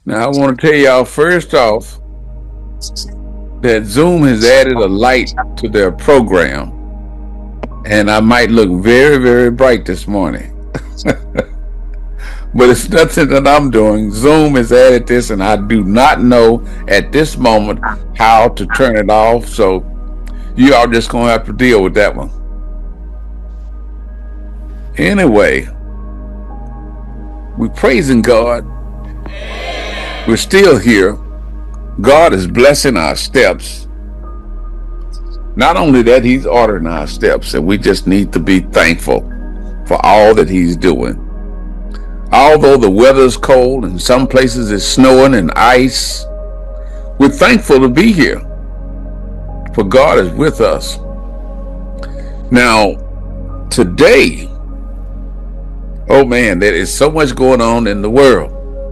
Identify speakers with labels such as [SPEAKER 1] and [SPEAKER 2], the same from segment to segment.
[SPEAKER 1] Now, I want to tell y'all first off that Zoom has added a light to their program, and I might look very, very bright this morning. But it's nothing that I'm doing. Zoom has added this, and I do not know at this moment how to turn it off. So you all just going to have to deal with that one. Anyway, we're praising God. We're still here. God is blessing our steps. Not only that, He's ordering our steps, and we just need to be thankful for all that He's doing. Although the weather's cold and some places it's snowing and ice, we're thankful to be here, for God is with us. Now, today, oh man, there is so much going on in the world.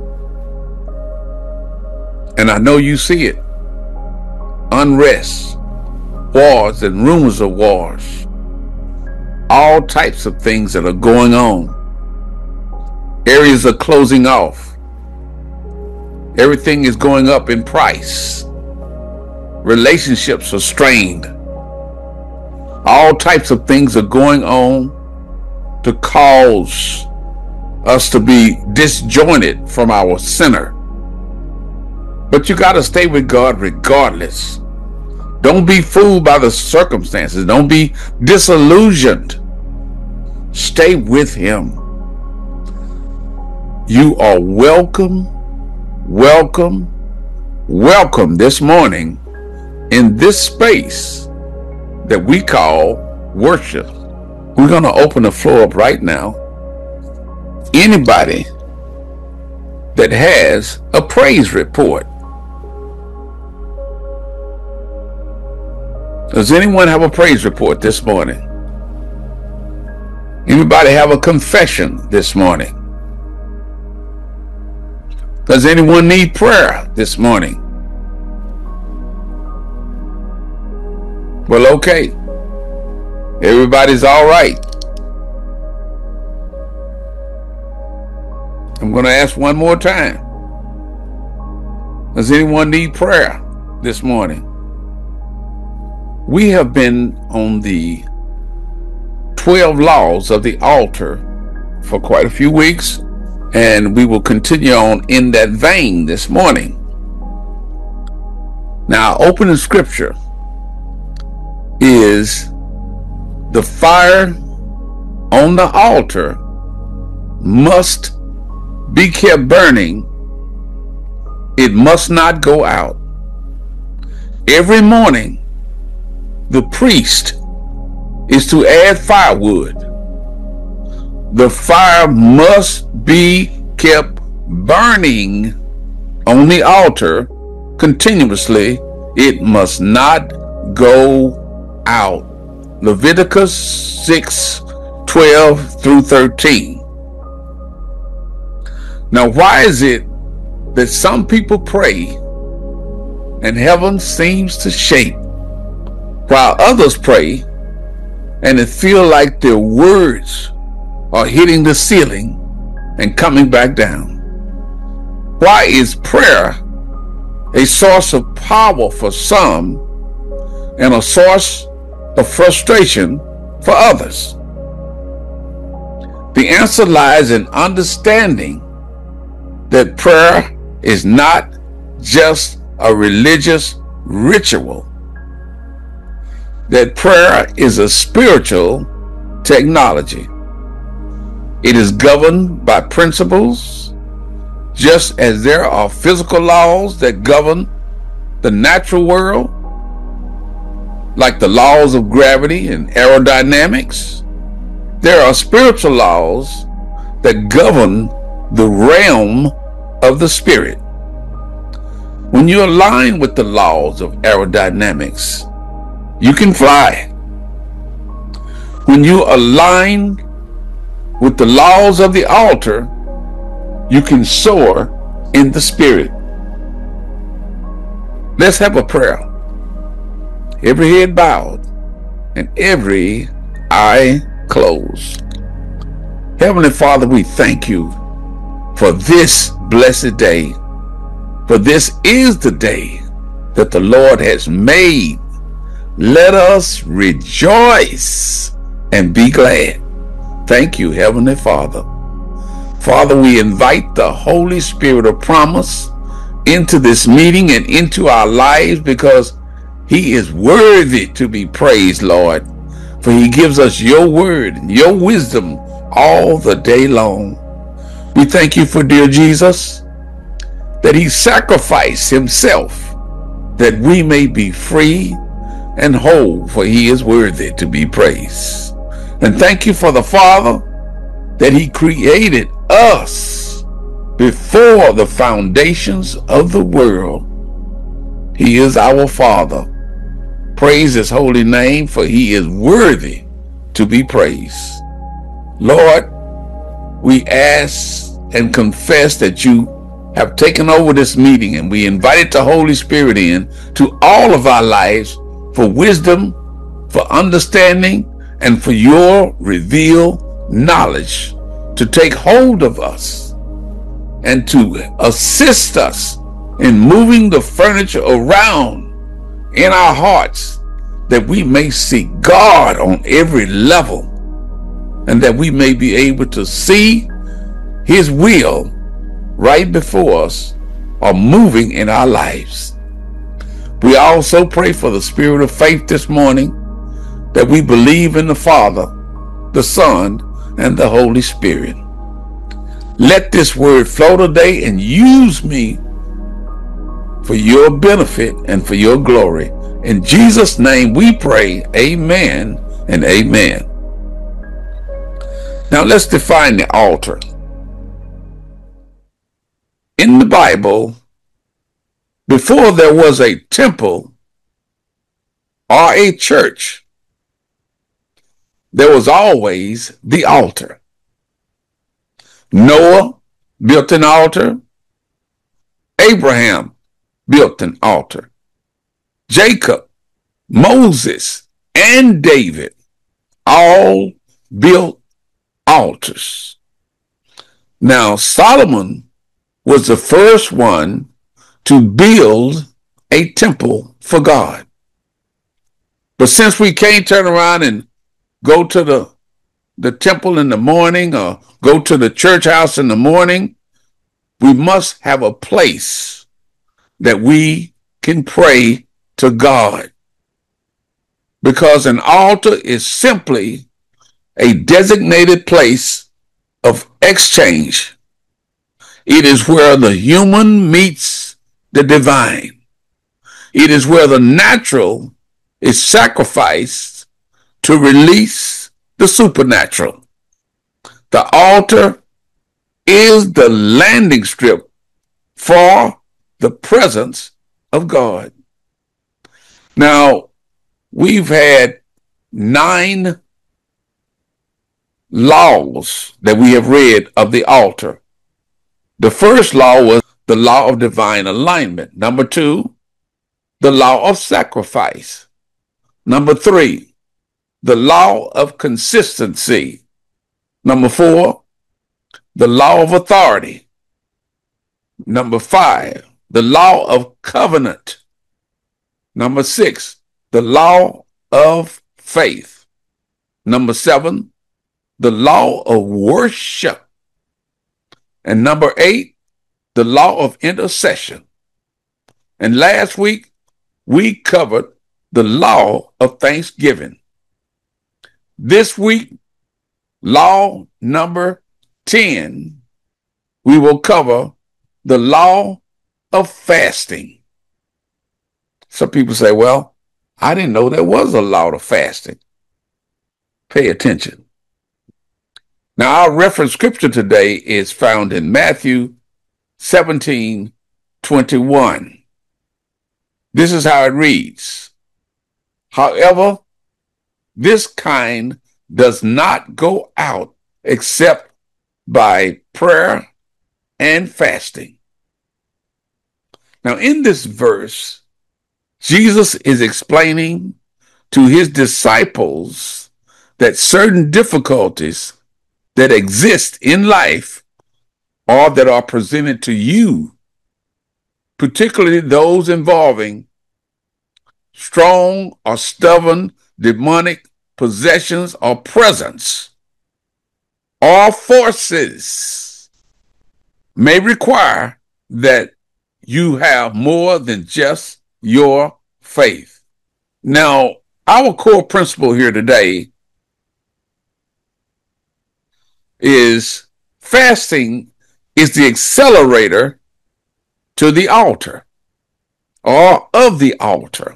[SPEAKER 1] And I know you see it. Unrest, wars and rumors of wars. All types of things that are going on. Areas are closing off. Everything is going up in price. Relationships are strained. All types of things are going on to cause us to be disjointed from our center. But you got to stay with God regardless. Don't be fooled by the circumstances. Don't be disillusioned. Stay with Him. You are welcome, welcome, welcome this morning in this space that we call worship. We're going to open the floor up right now. Anybody that has a praise report. Does anyone have a praise report this morning? Anybody have a confession this morning? Does anyone need prayer this morning? Well, okay. Everybody's all right. I'm going to ask one more time. Does anyone need prayer this morning? We have been on the 12 laws of the altar for quite a few weeks, and we will continue on in that vein this morning. Now, opening scripture is the fire on the altar must be kept burning. It must not go out. Every morning, the priest is to add firewood. The fire must be kept burning on the altar continuously. It must not go out. Leviticus 6:12 through 13. Now, why is it that some people pray and heaven seems to shake, while others pray and it feels like their words are hitting the ceiling and coming back down? Why is prayer a source of power for some and a source of frustration for others? The answer lies in understanding that prayer is not just a religious ritual, that prayer is a spiritual technology. It is governed by principles, just as there are physical laws that govern the natural world, like the laws of gravity and aerodynamics. There are spiritual laws that govern the realm of the spirit. When you align with the laws of aerodynamics, you can fly. When you align with the laws of the altar, you can soar in the spirit. Let's have a prayer. Every head bowed and every eye closed. Heavenly Father, we thank you for this blessed day. For this is the day that the Lord has made. Let us rejoice and be glad. Thank you, Heavenly Father. Father, we invite the Holy Spirit of promise into this meeting and into our lives, because he is worthy to be praised, Lord. For he gives us your word and your wisdom all the day long. We thank you for dear Jesus, that he sacrificed himself that we may be free and whole, for he is worthy to be praised. And thank you for the Father, that he created us before the foundations of the world. He is our Father. Praise his holy name, for he is worthy to be praised. Lord, we ask and confess that you have taken over this meeting, and we invited the Holy Spirit in to all of our lives for wisdom, for understanding, and for your revealed knowledge to take hold of us and to assist us in moving the furniture around in our hearts, that we may see God on every level, and that we may be able to see his will right before us or moving in our lives. We also pray for the spirit of faith this morning, that we believe in the Father, the Son, and the Holy Spirit. Let this word flow today and use me for your benefit and for your glory. In Jesus' name we pray, amen and amen. Now let's define the altar. In the Bible, before there was a temple or a church, there was always the altar. Noah built an altar. Abraham built an altar. Jacob, Moses, and David all built altars. Now, Solomon was the first one to build a temple for God. But since we can't turn around and go to the temple in the morning or go to the church house in the morning, we must have a place that we can pray to God. Because an altar is simply a designated place of exchange. It is where the human meets the divine. It is where the natural is sacrificed to release the supernatural. The altar is the landing strip for the presence of God. Now, we've had 9 laws that we have read of the altar. The first law was the law of divine alignment. Number 2, the law of sacrifice. Number 3, the law of consistency. Number 4, the law of authority. Number 5, the law of covenant. Number 6, the law of faith. Number 7, the law of worship. And number 8, the law of intercession. And last week, we covered the law of thanksgiving. This week, law number 10, we will cover the law of fasting. Some people say, well, I didn't know there was a law of fasting. Pay attention. Now, our reference scripture today is found in Matthew 17:21. This is how it reads. However, this kind does not go out except by prayer and fasting. Now, in this verse, Jesus is explaining to his disciples that certain difficulties that exist in life or that are presented to you particularly those involving strong or stubborn demonic possessions or presence or forces, may require that you have more than just your faith. Now, our core principle here today is fasting is the accelerator to the altar or of the altar.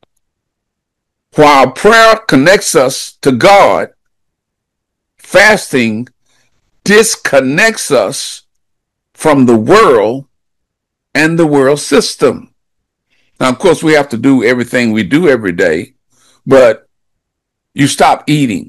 [SPEAKER 1] While prayer connects us to God, fasting disconnects us from the world and the world system. Now, of course, we have to do everything we do every day, but you stop eating,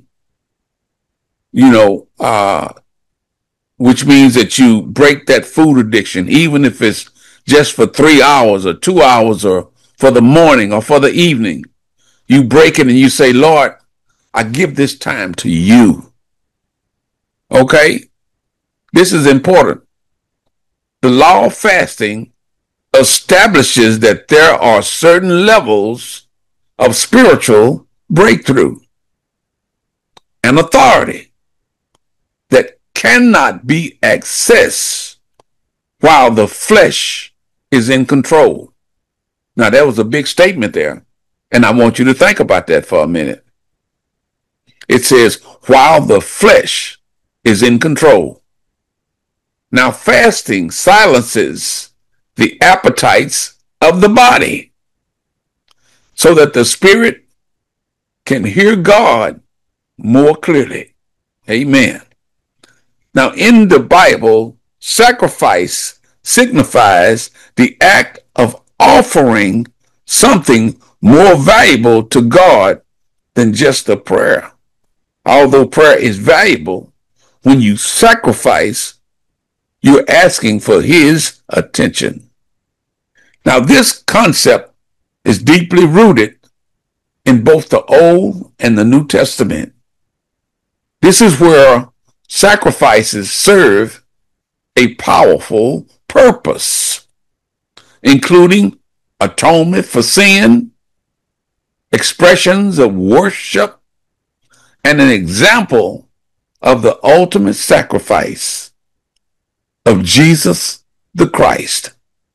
[SPEAKER 1] which means that you break that food addiction, even if it's just for 3 hours or 2 hours or for the morning or for the evening. You break it and you say, Lord, I give this time to you. Okay? This is important. The law of fasting establishes that there are certain levels of spiritual breakthrough and authority that cannot be accessed while the flesh is in control. Now, that was a big statement there, and I want you to think about that for a minute. It says, while the flesh is in control. Now, fasting silences the appetites of the body so that the spirit can hear God more clearly. Amen. Now, in the Bible, sacrifice signifies the act of offering something more valuable to God than just a prayer. Although prayer is valuable, when you sacrifice, you're asking for his attention. Now, this concept is deeply rooted in both the Old and the New Testament. This is where sacrifices serve a powerful purpose, including atonement for sin, expressions of worship, and an example of the ultimate sacrifice of Jesus the Christ.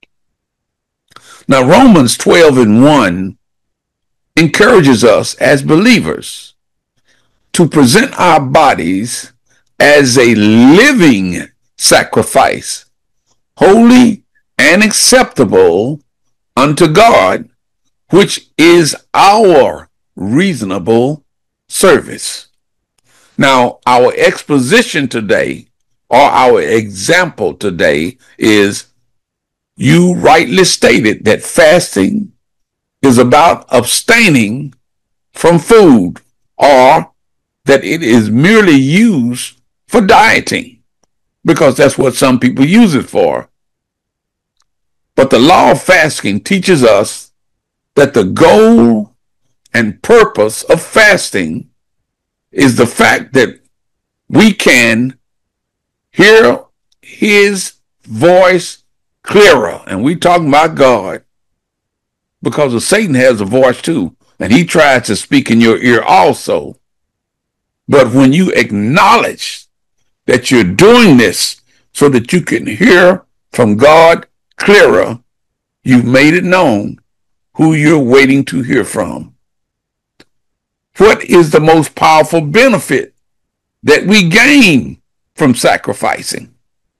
[SPEAKER 1] Now, Romans 12:1 encourages us as believers to present our bodies as a living sacrifice, holy and acceptable unto God, which is our reasonable service. Now, our exposition today, or our example today, is you rightly stated that fasting is about abstaining from food, or that it is merely used for dieting, because that's what some people use it for. But the law of fasting teaches us that the goal and purpose of fasting is the fact that we can hear his voice clearer. And we talking about God, because Satan has a voice too, and he tries to speak in your ear also. But when you acknowledge that you're doing this so that you can hear from God clearer, you've made it known who you're waiting to hear from. What is the most powerful benefit that we gain from sacrificing?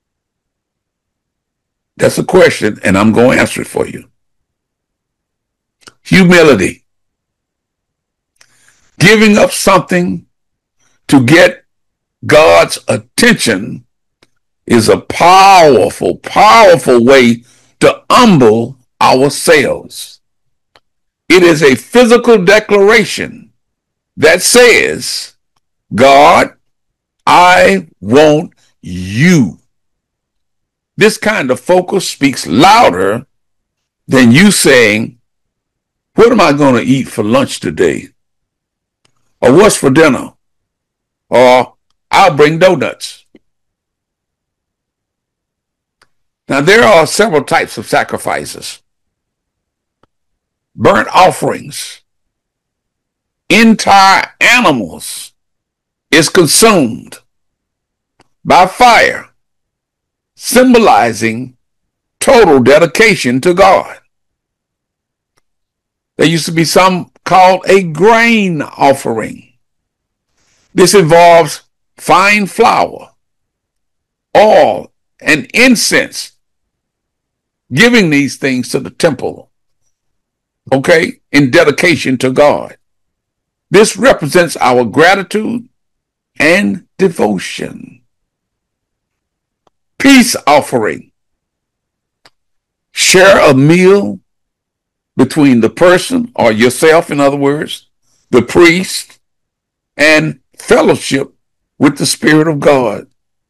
[SPEAKER 1] That's a question, and I'm going to answer it for you. Humility. Giving up something to get God's attention is a powerful, powerful way to humble ourselves. It is a physical declaration that says, God, I want you. This kind of focus speaks louder than you saying, what am I going to eat for lunch today? Or what's for dinner? Or I'll bring donuts. Now, there are several types of sacrifices. Burnt offerings. Entire animals is consumed by fire, symbolizing total dedication to God. There used to be some called a grain offering. This involves fine flour, oil, and incense, giving these things to the temple, okay, in dedication to God. This represents our gratitude and devotion. Peace offering. Share a meal between the person, or yourself, in other words, the priest, and fellowship with the Spirit of God.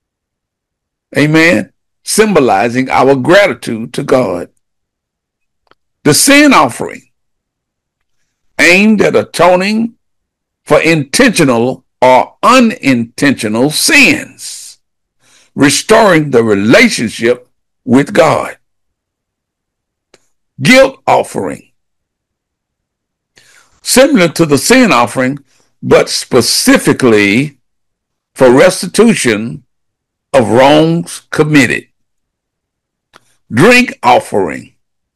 [SPEAKER 1] Amen. Symbolizing our gratitude to God. The sin offering, aimed at atoning for intentional or unintentional sins, restoring the relationship with God. Guilt offering, similar to the sin offering, but specifically for restitution of wrongs committed. Drink offering,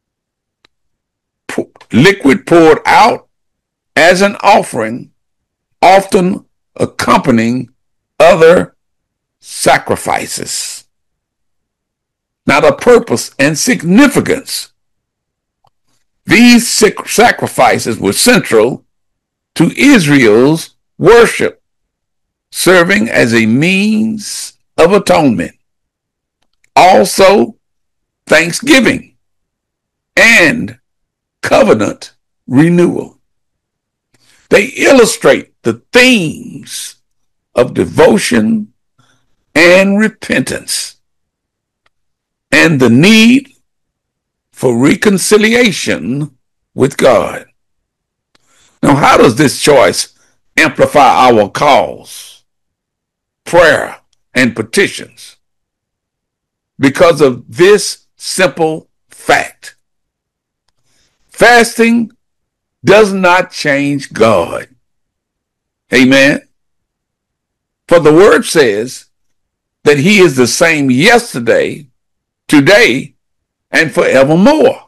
[SPEAKER 1] liquid poured out as an offering, often accompanying other sacrifices. Now, the purpose and significance. These sacrifices were central to Israel's worship, serving as a means of atonement. Also, thanksgiving and covenant renewal. They illustrate the themes of devotion and repentance and the need for reconciliation with God. Now, how does this choice amplify our calls, prayer, and petitions? Because of this simple fact. Fasting does not change God. Amen. For the word says that he is the same yesterday, today, and forevermore.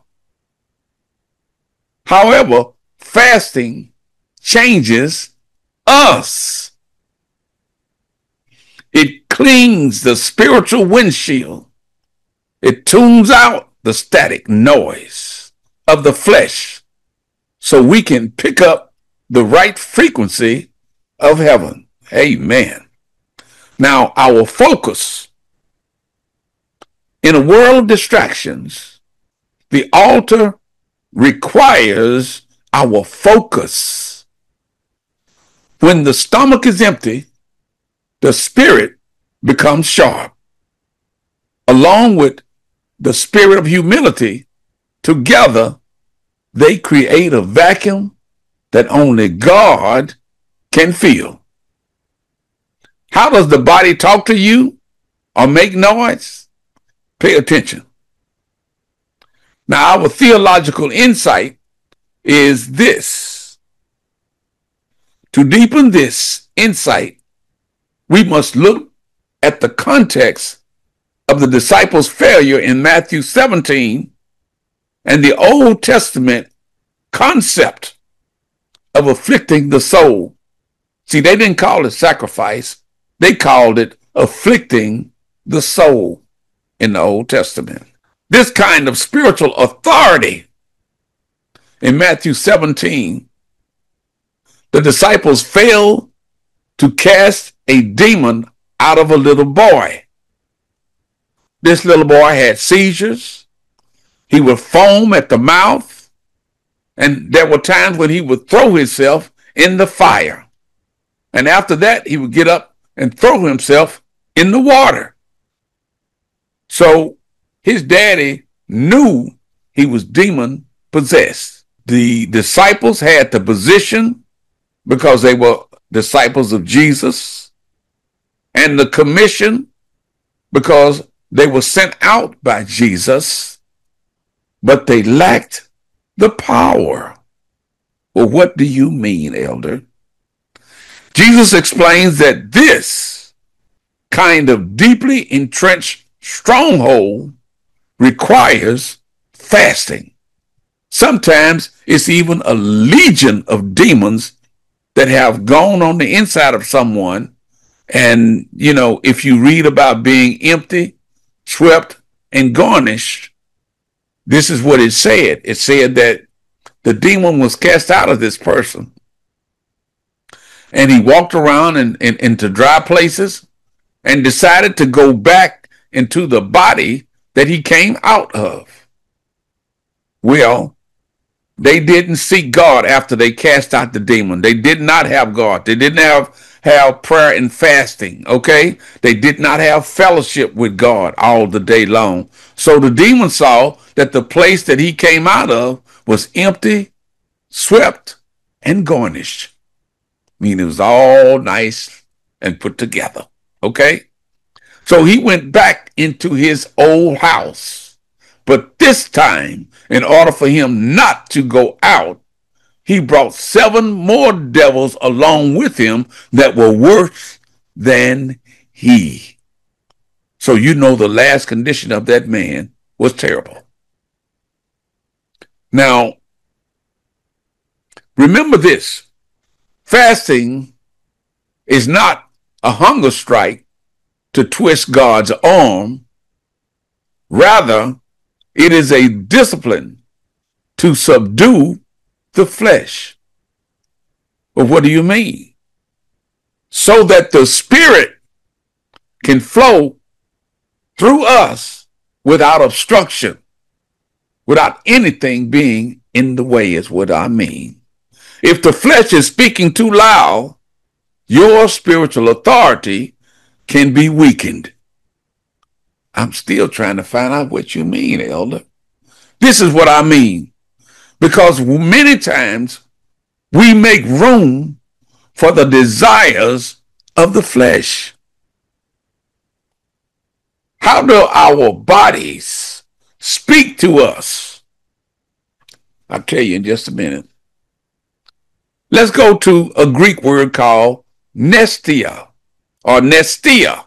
[SPEAKER 1] However, fasting changes us. It cleans the spiritual windshield. It tunes out the static noise of the flesh so we can pick up the right frequency of heaven. Amen. Now, our focus. In a world of distractions, the altar requires our focus. When the stomach is empty, the spirit becomes sharp. Along with the spirit of humility, together they create a vacuum that only God can fill. How does the body talk to you or make noise? Pay attention. Now, our theological insight is this. To deepen this insight, we must look at the context of the disciples' failure in Matthew 17 and the Old Testament concept of afflicting the soul. See, they didn't call it sacrifice. They called it afflicting the soul in the Old Testament. This kind of spiritual authority in Matthew 17, the disciples failed to cast a demon out of a little boy. This little boy had seizures. He would foam at the mouth. And there were times when he would throw himself in the fire. And after that, he would get up and throw himself in the water. So his daddy knew he was demon possessed. The disciples had the position because they were disciples of Jesus, and the commission because They were sent out by Jesus, but they lacked the power. Well, what do you mean, elder? Jesus explains that this kind of deeply entrenched stronghold requires fasting. Sometimes it's even a legion of demons that have gone on the inside of someone. And, if you read about being empty, swept, and garnished, this is what it said. It said that the demon was cast out of this person, and he walked around into dry places and decided to go back into the body that he came out of. Well, they didn't seek God after they cast out the demon. They did not have God. They didn't have prayer and fasting, okay? They did not have fellowship with God all the day long. So the demon saw that the place that he came out of was empty, swept, and garnished. Meaning it was all nice and put together, okay? So he went back into his old house. But this time, in order for him not to go out, he brought 7 more devils along with him that were worse than he. So the last condition of that man was terrible. Now, remember this. Fasting is not a hunger strike to twist God's arm. Rather, it is a discipline to subdue the flesh. But what do you mean? So that the Spirit can flow through us without obstruction, without anything being in the way is what I mean. If the flesh is speaking too loud, your spiritual authority can be weakened. I'm still trying to find out what you mean, elder. This is what I mean. Because many times we make room for the desires of the flesh. How do our bodies speak to us? I'll tell you in just a minute. Let's go to a Greek word called nestia or nestia.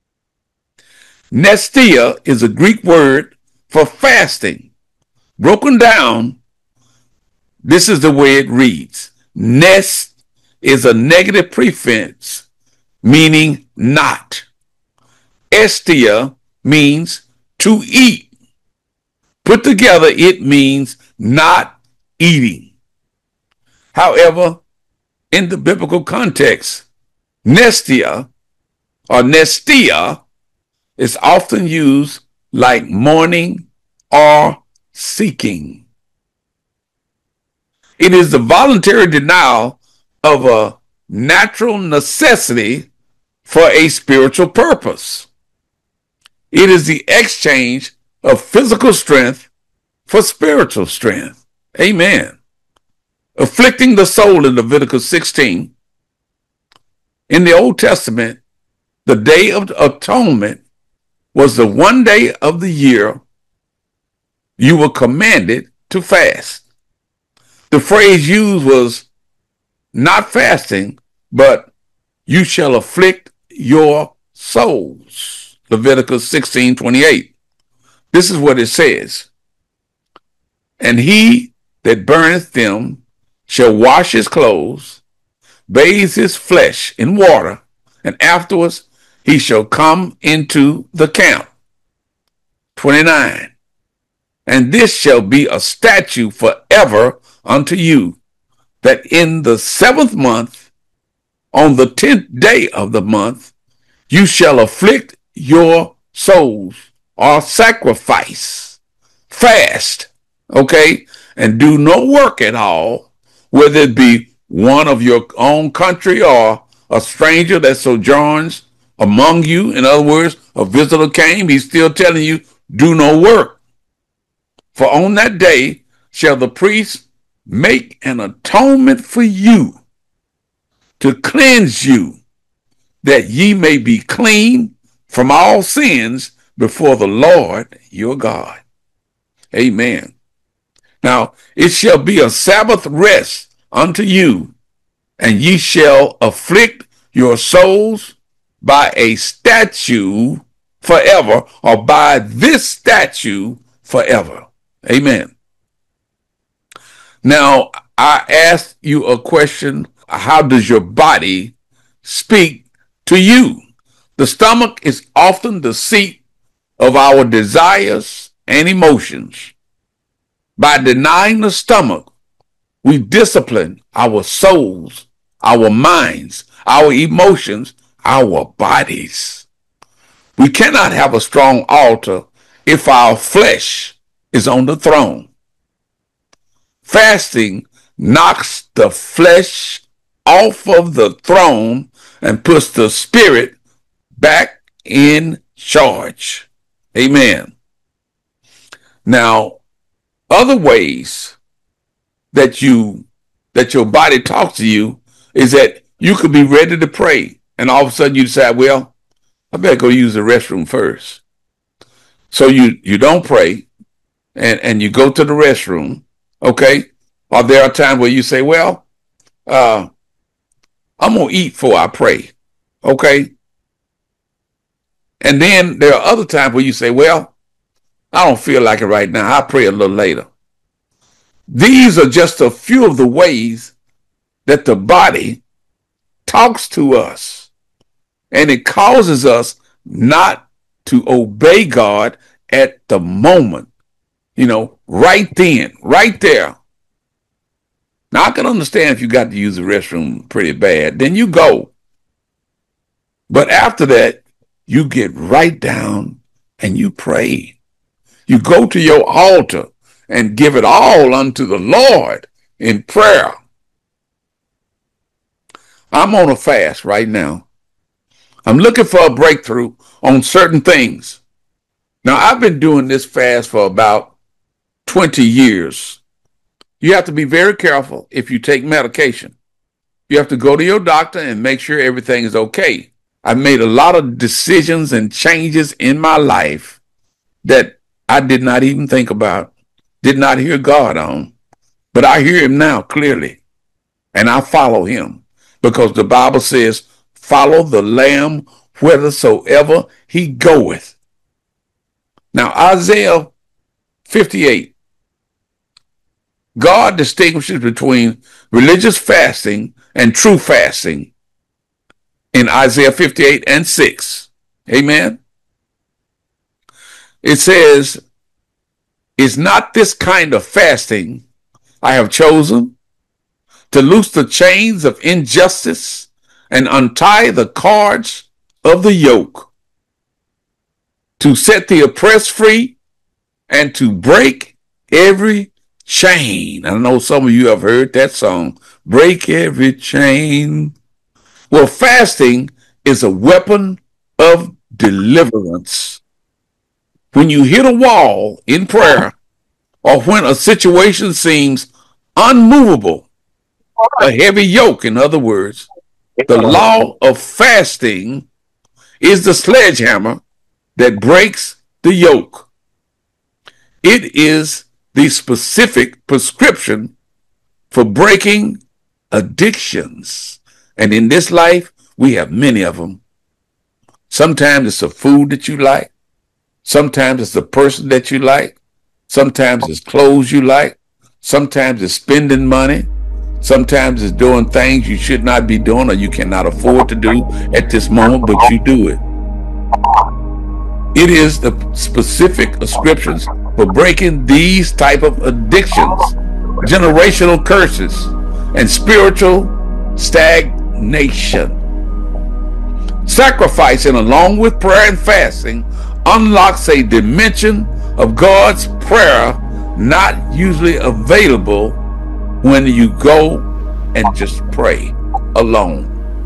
[SPEAKER 1] Nestia is a Greek word for fasting. Broken down, this is the way it reads. Nest is a negative prefix meaning not. Estia means to eat. Put together, it means not eating. However, in the biblical context, nestia or nestia is often used like mourning or seeking. It is the voluntary denial of a natural necessity for a spiritual purpose. It is the exchange of physical strength for spiritual strength. Amen. Afflicting the soul in Leviticus 16. In the Old Testament, the Day of Atonement was the one day of the year you were commanded to fast. The phrase used was not fasting, but you shall afflict your souls. Leviticus 16:28. This is what it says. And he that burneth them shall wash his clothes, bathe his flesh in water, and afterwards he shall come into the camp. 29. And this shall be a statute forever unto you, that in the 7th month, on the 10th day of the month, you shall afflict your souls, or sacrifice, fast, okay, and do no work at all, whether it be one of your own country or a stranger that sojourns among you. In other words, a visitor came, he's still telling you, do no work. For on that day shall the priest make an atonement for you to cleanse you, that ye may be clean from all sins before the Lord your God. Amen. Now, it shall be a Sabbath rest unto you, and ye shall afflict your souls by a statute forever, or by this statute forever. Amen. Now, I asked you a question. How does your body speak to you? The stomach is often the seat of our desires and emotions. By denying the stomach, we discipline our souls, our minds, our emotions, our bodies. We cannot have a strong altar if our flesh is on the throne. Fasting knocks the flesh off of the throne and puts the spirit back in charge. Amen. Now, other ways that your body talks to you is that you could be ready to pray, and all of a sudden you decide, well, I better go use the restroom first. So you don't pray, and you go to the restroom, okay? Or there are times where you say, well, I'm going to eat before I pray, okay? And then there are other times where you say, well, I don't feel like it right now. I'll pray a little later. These are just a few of the ways that the body talks to us, and it causes us not to obey God at the moment, right then, right there. Now, I can understand if you got to use the restroom pretty bad, then you go. But after that, you get right down and you pray. You go to your altar and give it all unto the Lord in prayer. I'm on a fast right now. I'm looking for a breakthrough on certain things. Now, I've been doing this fast for about 20 years. You have to be very careful if you take medication. You have to go to your doctor and make sure everything is okay. I've made a lot of decisions and changes in my life that I did not even think about, did not hear God on, but I hear him now clearly, and I follow him because the Bible says, follow the Lamb whithersoever he goeth. Now, Isaiah 58, God distinguishes between religious fasting and true fasting in Isaiah 58 and 6. Amen. It says, is not this kind of fasting I have chosen to loose the chains of injustice and untie the cords of the yoke, to set the oppressed free and to break every chain. I know some of you have heard that song, break every chain. Well, fasting is a weapon of deliverance. When you hit a wall in prayer, or when a situation seems unmovable, a heavy yoke, in other words, the law of fasting is the sledgehammer that breaks the yoke. It is the specific prescription for breaking addictions. And in this life, we have many of them. Sometimes it's the food that you like. Sometimes it's the person that you like. Sometimes it's clothes you like. Sometimes it's spending money. Sometimes it's doing things you should not be doing or you cannot afford to do at this moment, but you do it. It is the specific prescriptions for breaking these type of addictions, generational curses, and spiritual stagnation. Sacrificing along with prayer and fasting unlocks a dimension of God's prayer not usually available when you go and just pray alone.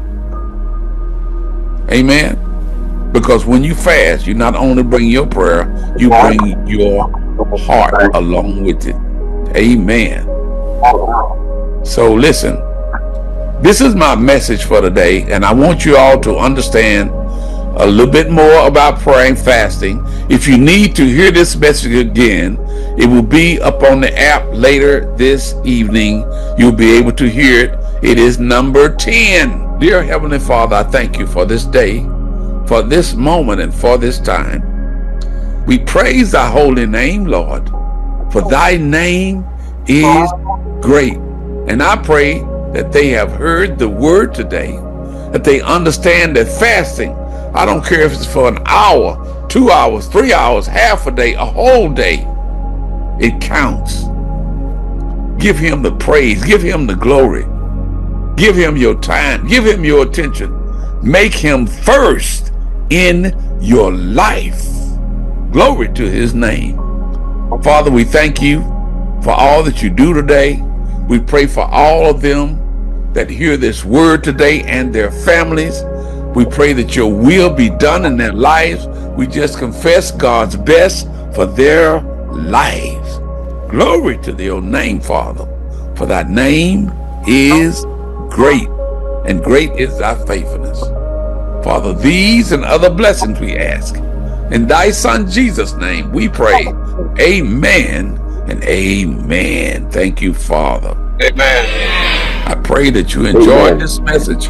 [SPEAKER 1] Amen. Because when you fast, you not only bring your prayer, you bring your heart along with it. Amen. So listen, this is my message for today, and I want you all to understand a little bit more about prayer and fasting. If you need to hear this message again, it will be up on the app later this evening. You'll be able to hear it. It is number 10. Dear Heavenly Father, I thank you for this day, for this moment, and for this time. We praise thy holy name, Lord, for thy name is great. And I pray that they have heard the word today, that they understand that fasting, I don't care if it's for an hour, 2 hours, 3 hours, half a day, a whole day, it counts. Give him the praise, give him the glory, give him your time, give him your attention. Make him first in your life. Glory to his name. Father, we thank you for all that you do today. We pray for all of them that hear this word today and their families. We pray that your will be done in their lives. We just confess God's best for their lives. Glory to your name, Father, for thy name is great, and great is thy faithfulness. Father, these and other blessings we ask. In thy Son Jesus' name we pray. Amen and amen. Thank you, Father.
[SPEAKER 2] Amen.
[SPEAKER 1] I pray that you enjoyed this message.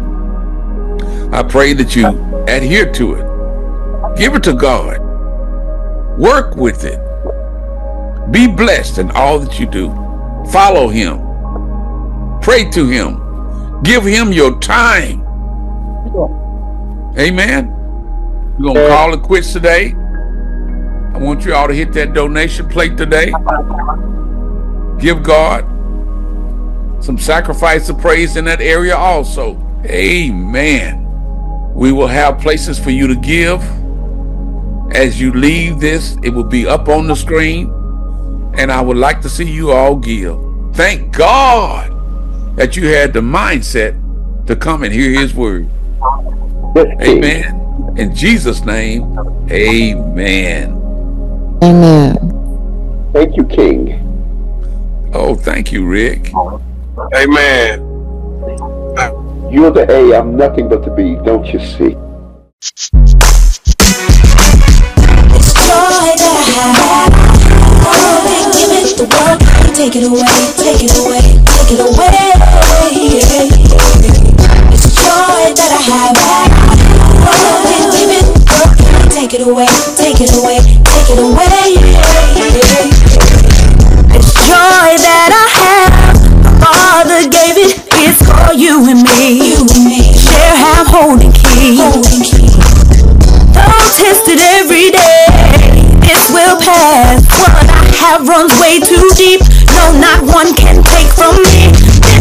[SPEAKER 1] I pray that you adhere to it. Give it to God. Work with it. Be blessed in all that you do. Follow him. Pray to him. Give him your time. Amen. We're going to call it quits today. I want you all to hit that donation plate today. Give God some sacrifice of praise in that area also. Amen. We will have places for you to give. As you leave this, it will be up on the screen. And I would like to see you all give. Thank God that you had the mindset to come and hear his word. Amen. In Jesus' name, amen.
[SPEAKER 3] Amen.
[SPEAKER 4] Thank you, King.
[SPEAKER 1] Oh, thank you, Rick.
[SPEAKER 2] Amen.
[SPEAKER 4] You're the A, I'm nothing but the B, don't you see?
[SPEAKER 5] It's joy that I have. Oh, they give it the world. Take it away, take it away, take it away. It's joy that I have. Oh, they give it the world. Take it away, take it away, take it away. It's joy that I have. My Father gave it. It's for you and me. Share, have, holding key. Though tested every day, this will pass. What I have runs way too deep. No, not one can take from me.